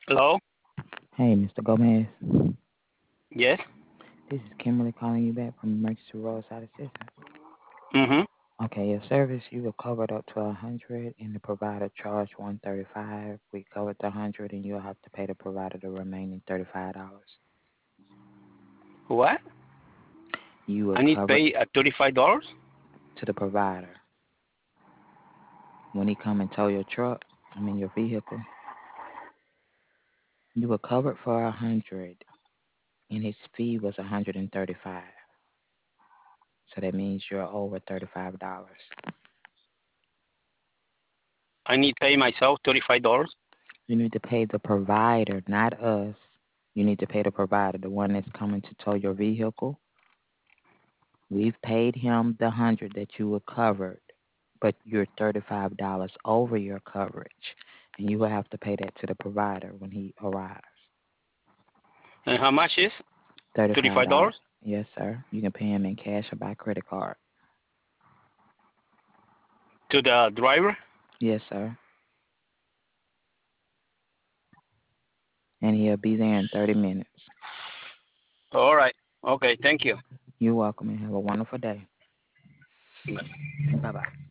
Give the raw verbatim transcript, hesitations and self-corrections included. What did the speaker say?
Hello? Hey, mister Gomez. Yes? This is Kimberly calling you back from Emergency Roadside Assistance. Mm-hmm. Okay, your service you were covered up to a hundred, and the provider charged one thirty-five. We covered the hundred, and you'll have to pay the provider the remaining thirty-five dollars. What? You were I need to covered pay uh, thirty-five dollars. to the provider when he come and tow your truck. I mean your vehicle. You were covered for a hundred, and his fee was a hundred and thirty-five. So that means you're over thirty-five dollars. I need to pay myself thirty-five dollars. You need to pay the provider, not us. You need to pay the provider, the one that's coming to tow your vehicle. We've paid him the hundred that you were covered, but you're thirty-five dollars over your coverage, and you will have to pay that to the provider when he arrives. And how much is? Thirty-five thirty-five dollars. dollars Yes, sir. You can pay him in cash or by credit card. to the driver? Yes, sir. And he'll be there in thirty minutes. All right. Okay, thank you. You're welcome, and have a wonderful day. Bye bye.